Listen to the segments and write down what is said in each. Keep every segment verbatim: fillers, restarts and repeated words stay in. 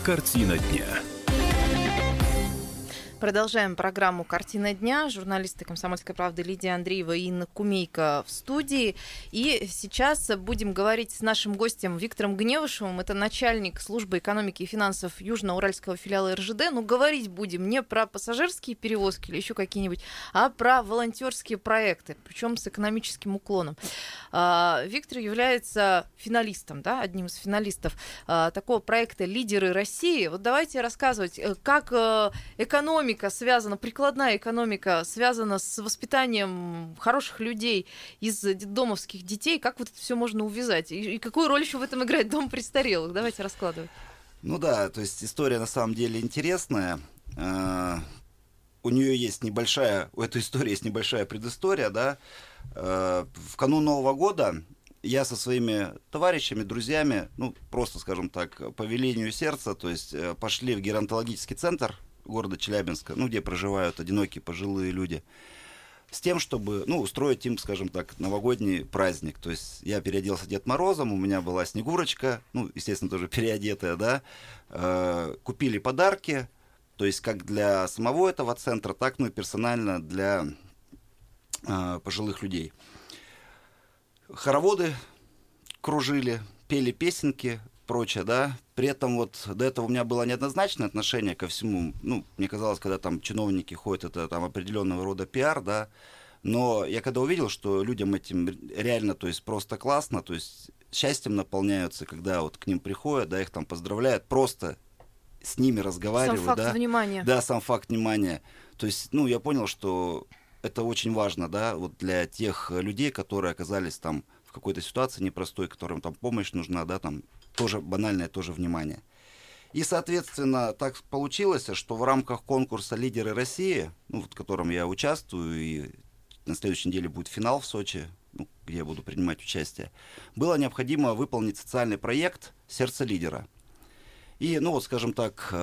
Картина дня. Продолжаем программу «Картина дня». Журналисты «Комсомольской правды» Лидия Андреева и Инна Кумейко в студии. И сейчас будем говорить с нашим гостем Виктором Гневышевым. Это начальник службы экономики и финансов Южно-Уральского филиала эр жэ дэ. Ну, говорить будем не про пассажирские перевозки или еще какие-нибудь, а про волонтерские проекты, причем с экономическим уклоном. Виктор является финалистом, да, одним из финалистов такого проекта «Лидеры России». Вот давайте рассказывать, как экономика связана, прикладная экономика связана с воспитанием хороших людей из детдомовских детей. Как вот это все можно увязать? И, и какую роль еще в этом играет дом престарелых? Давайте раскладывать. Ну да, то есть история на самом деле интересная. Uh, у нее есть небольшая, у этой истории есть небольшая предыстория, да. Uh, в канун Нового года я со своими товарищами, друзьями, ну просто, скажем так, по велению сердца, то есть пошли в геронтологический центр города Челябинска, ну, где проживают одинокие пожилые люди, с тем, чтобы, ну, устроить им, скажем так, новогодний праздник. То есть я переоделся Дед Морозом, у меня была Снегурочка, ну, естественно, тоже переодетая, да, э, купили подарки, то есть как для самого этого центра, так, ну, и персонально для э, пожилых людей. Хороводы кружили, пели песенки, прочее, да. При этом вот до этого у меня было неоднозначное отношение ко всему. Ну, мне казалось, когда там чиновники ходят, это там определенного рода пиар, да. Но я когда увидел, что людям этим реально, то есть просто классно, то есть счастьем наполняются, когда вот к ним приходят, да, их там поздравляют, просто с ними разговаривают. Сам факт да. внимания. Да, сам факт внимания. То есть, ну, я понял, что это очень важно, да, вот для тех людей, которые оказались там в какой-то ситуации непростой, которым там помощь нужна, да, там тоже банальное тоже внимание. И, соответственно, так получилось, что в рамках конкурса «Лидеры России», ну, в котором я участвую, и на следующей неделе будет финал в Сочи, ну, где я буду принимать участие, было необходимо выполнить социальный проект «Сердце лидера». И, ну, вот, скажем так,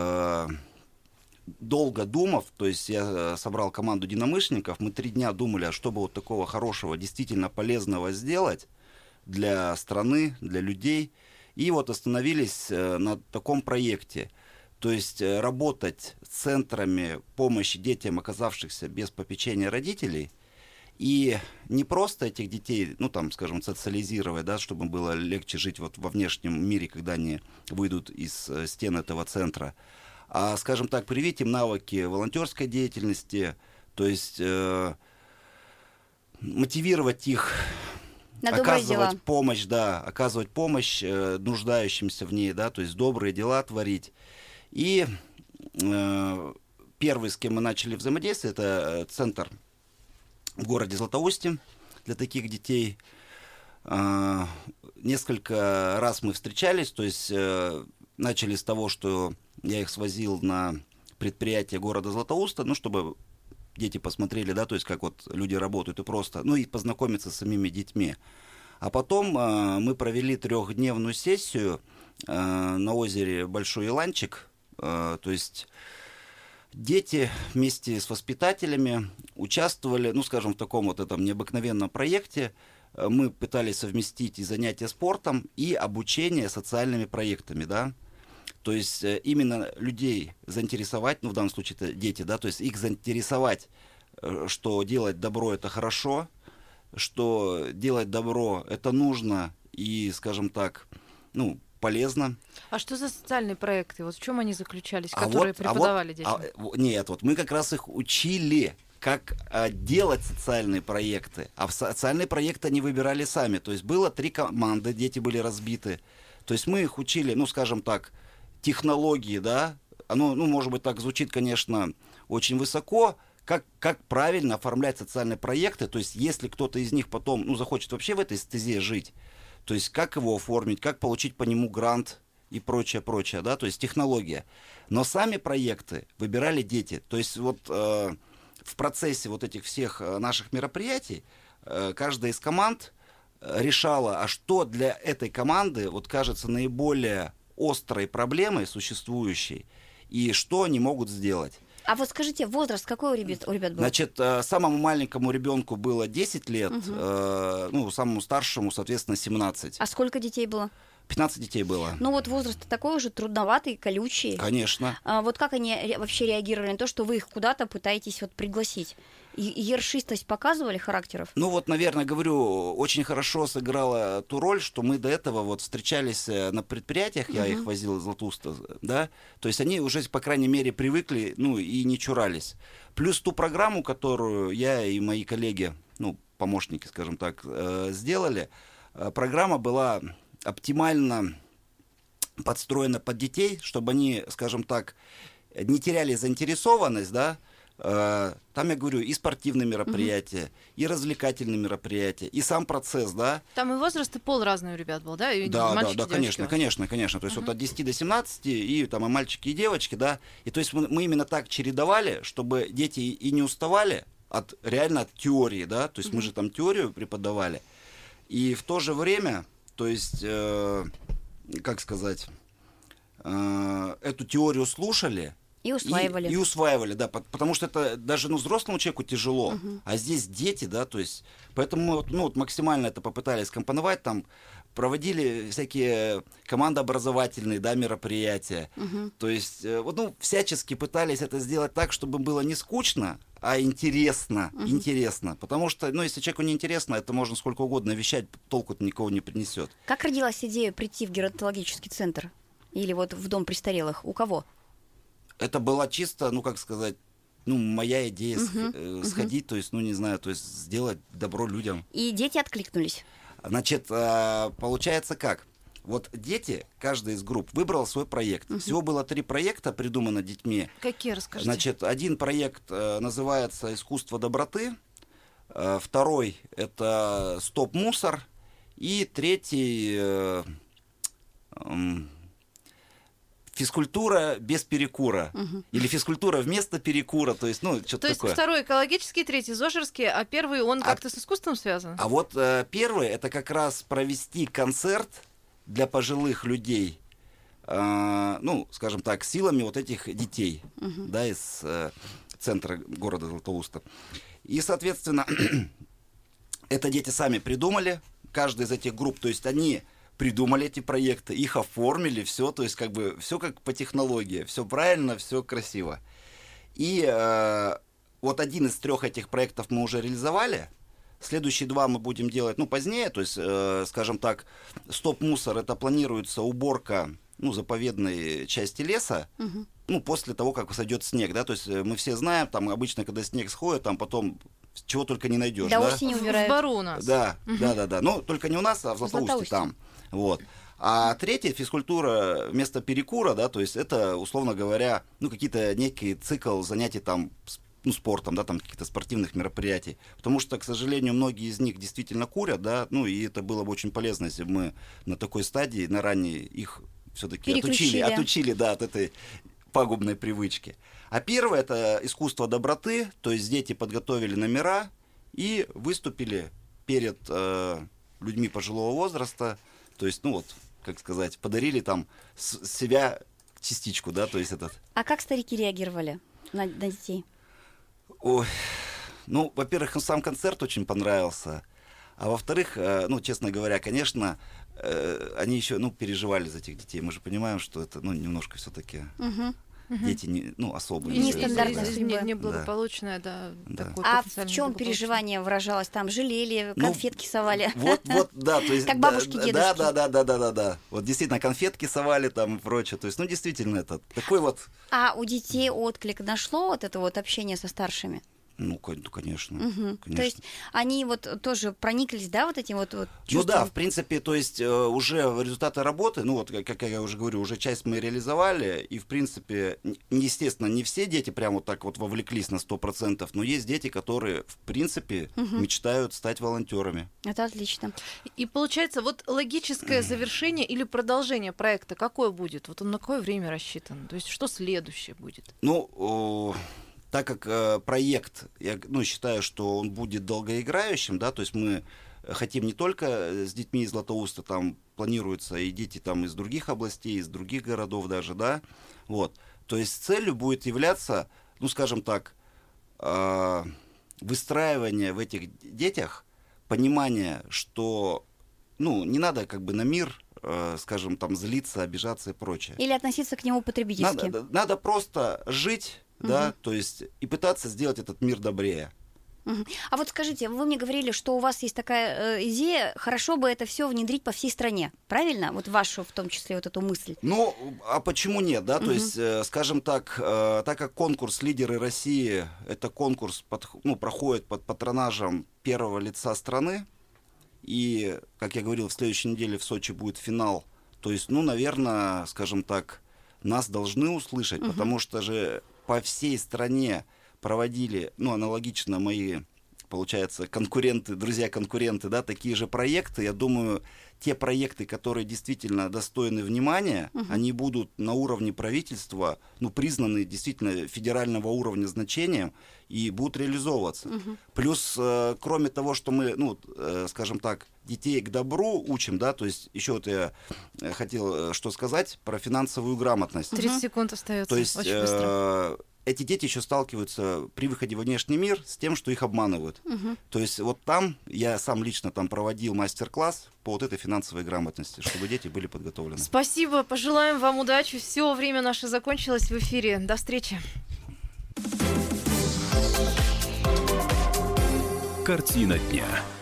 долго думав, то есть я собрал команду единомышленников, мы три дня думали, а что бы вот такого хорошего, действительно полезного сделать для страны, для людей. И вот остановились на таком проекте, то есть работать с центрами помощи детям, оказавшихся без попечения родителей, и не просто этих детей, ну там, скажем, социализировать, да, чтобы было легче жить вот во внешнем мире, когда они выйдут из стен этого центра, а, скажем так, привить им навыки волонтерской деятельности, то есть э, мотивировать их, оказывать помощь, да, оказывать помощь э, нуждающимся в ней, да, то есть добрые дела творить. И э, первый, с кем мы начали взаимодействовать, это центр в городе Златоусте для таких детей. Э, несколько раз мы встречались, то есть э, начали с того, что я их свозил на предприятие города Златоуста, ну, чтобы дети посмотрели, да, то есть как вот люди работают и просто, ну и познакомиться с самими детьми. А потом э, мы провели трехдневную сессию э, на озере Большой Иланчик, э, то есть дети вместе с воспитателями участвовали, ну, скажем, в таком вот этом необыкновенном проекте. Мы пытались совместить и занятия спортом, и обучение социальными проектами, да. То есть именно людей заинтересовать, ну в данном случае это дети, да, то есть их заинтересовать, что делать добро это хорошо, что делать добро это нужно и, скажем так, ну, полезно. А что за социальные проекты? Вот в чем они заключались, а которые вот, преподавали а детям? А, нет, вот мы как раз их учили, как а, делать социальные проекты. А в социальные проекты они выбирали сами. То есть было три команды, дети были разбиты. То есть мы их учили, ну, скажем так, технологии, да, оно, ну, может быть, так звучит, конечно, очень высоко, как, как правильно оформлять социальные проекты, то есть если кто-то из них потом, ну, захочет вообще в этой стезе жить, то есть как его оформить, как получить по нему грант и прочее, прочее, да, то есть технология. Но сами проекты выбирали дети, то есть вот э, в процессе вот этих всех наших мероприятий э, каждая из команд решала, а что для этой команды вот кажется наиболее острой проблемой существующей, и что они могут сделать. А вот скажите, возраст какой у ребят, у ребят был? Значит, самому маленькому ребенку было десять лет, угу. э, ну, самому старшему, соответственно, семнадцать. А сколько детей было? пятнадцать детей было. Ну вот возраст такой уже трудноватый, колючий. Конечно. А вот как они ре- вообще реагировали на то, что вы их куда-то пытаетесь вот пригласить? И ершистость показывали характеров? Ну вот, наверное, говорю, очень хорошо сыграла ту роль, что мы до этого вот встречались на предприятиях, я uh-huh. их возил из Златоуста, да, то есть они уже, по крайней мере, привыкли, ну, и не чурались. Плюс ту программу, которую я и мои коллеги, ну, помощники, скажем так, э, сделали, э, программа была оптимально подстроена под детей, чтобы они, скажем так, не теряли заинтересованность, да. Там, я говорю, и спортивные мероприятия, угу. и развлекательные мероприятия, и сам процесс, да. Там и возраст, и пол разный у ребят был, да? И да, мальчики, да, да, конечно, конечно, конечно. То есть угу. вот от десяти до семнадцати, и там и мальчики, и девочки, да. И то есть мы, мы именно так чередовали, чтобы дети и не уставали от, реально от теории, да. То есть угу. мы же там теорию преподавали. И в то же время, то есть, э, как сказать, э, эту теорию слушали, И усваивали. И, и усваивали, да, потому что это даже ну, взрослому человеку тяжело, uh-huh. а здесь дети, да, то есть, поэтому мы ну, вот максимально это попытались компоновать, там, проводили всякие командообразовательные, да, мероприятия, uh-huh. то есть, вот, ну, всячески пытались это сделать так, чтобы было не скучно, а интересно, uh-huh. интересно, потому что, ну, если человеку не интересно, это можно сколько угодно вещать, толку-то никого не принесет. Как родилась идея прийти в геронтологический центр или вот в дом престарелых? У кого? Это была чисто, ну, как сказать, ну, моя идея uh-huh, э, сходить, uh-huh. то есть, ну, не знаю, то есть сделать добро людям. И дети откликнулись? Значит, э, получается как? Вот дети, каждая из групп выбрала свой проект. Uh-huh. Всего было три проекта придумано детьми. Какие, расскажите? Значит, один проект э, называется «Искусство доброты», э, второй – это «Стоп-мусор», и третий э, э, физкультура без перекура. Угу. Или физкультура вместо перекура. То есть, ну, что-то то такое. То есть второй экологический, третий зожерский, а первый он а, как-то с искусством связан? А вот э, первый это как раз провести концерт для пожилых людей, э, ну, скажем так, силами вот этих детей, угу. да, из э, центра города Златоуста. И, соответственно, это дети сами придумали, каждая из этих групп, то есть они придумали эти проекты, их оформили, все, то есть как бы все как по технологии, все правильно, все красиво. И э, вот один из трех этих проектов мы уже реализовали, следующие два мы будем делать, ну, позднее, то есть, э, скажем так, стоп-мусор, это планируется уборка, ну, заповедной части леса, угу. ну, после того, как сойдет снег, да, то есть мы все знаем, там обычно, когда снег сходит, там потом чего только не найдешь, да? Да, осени убирают. В Бару у нас. Да, угу. да, да, да, ну, только не у нас, а в Златоусте, Златоусте. Там. Вот. А третья физкультура вместо перекура, да, то есть это, условно говоря, ну, какие-то некий цикл занятий там, ну, спортом, да, там каких-то спортивных мероприятий. Потому что, к сожалению, многие из них действительно курят, да, ну, и это было бы очень полезно, если бы мы на такой стадии, на ранней, их все-таки отучили, отучили, да, от этой пагубной привычки. А первое — это искусство доброты, то есть дети подготовили номера и выступили перед э, людьми пожилого возраста. То есть, ну вот, как сказать, подарили там с- себя частичку, да, то есть этот. А как старики реагировали на, на детей? Ой, ну, во-первых, сам концерт очень понравился, а во-вторых, э, ну, честно говоря, конечно, э, они еще, ну, переживали за этих детей. Мы же понимаем, что это, ну, немножко все-таки угу. дети, не, ну, особые. Нестандартная судьба. Неблагополучная, да. да. Такой а в чем переживание выражалось? Там жалели, конфетки ну, совали? Вот, вот, да, то есть... Как бабушки, да, дедушки. Да, да, да, да, да, да, да. Вот действительно, конфетки совали там и прочее. То есть, ну, действительно, это такой вот... А у детей отклик нашло вот это вот общение со старшими? Ну, конечно, угу. конечно. То есть они вот тоже прониклись, да, вот этим вот, вот чувством? Ну да, в принципе, то есть уже результаты работы, ну вот, как я уже говорю, уже часть мы реализовали, и, в принципе, естественно, не все дети прям вот так вот вовлеклись на сто процентов, но есть дети, которые, в принципе, угу. мечтают стать волонтерами. Это отлично. И получается, вот логическое завершение или продолжение проекта какое будет? Вот он на какое время рассчитан? То есть что следующее будет? Ну... О... Так как э, проект, я ну, считаю, что он будет долгоиграющим, да, то есть мы хотим не только с детьми из Златоуста, там планируются и дети там из других областей, из других городов даже, да, вот. То есть целью будет являться, ну, скажем так, э, выстраивание в этих детях понимания, что, ну, не надо как бы на мир э, скажем, там, злиться, обижаться и прочее. Или относиться к нему потребительски. Надо, надо просто жить, угу. да, то есть и пытаться сделать этот мир добрее. Угу. А вот скажите, вы мне говорили, что у вас есть такая э, идея, хорошо бы это все внедрить по всей стране, правильно? Вот вашу, в том числе, вот эту мысль. Ну, а почему нет, да? Угу. То есть, э, скажем так, э, так как конкурс «Лидеры России», это конкурс, под, ну, проходит под патронажем первого лица страны, и, как я говорил, в следующей неделе в Сочи будет финал, то есть, ну, наверное, скажем так, нас должны услышать, угу. потому что же по всей стране проводили, ну, аналогично мои, получается, конкуренты, друзья-конкуренты, да, такие же проекты. Я думаю, те проекты, которые действительно достойны внимания, uh-huh. они будут на уровне правительства, ну, признаны действительно федерального уровня значением и будут реализовываться. Uh-huh. Плюс, э, кроме того, что мы, ну, э, скажем так, детей к добру учим, да, то есть еще вот я хотел что сказать про финансовую грамотность. тридцать uh-huh. секунд остается. То есть очень быстро. Э, эти дети еще сталкиваются при выходе во внешний мир с тем, что их обманывают. Угу. То есть вот там, я сам лично там проводил мастер-класс по вот этой финансовой грамотности, чтобы дети были подготовлены. Спасибо, пожелаем вам удачи. Все, время наше закончилось в эфире. До встречи. Картина дня.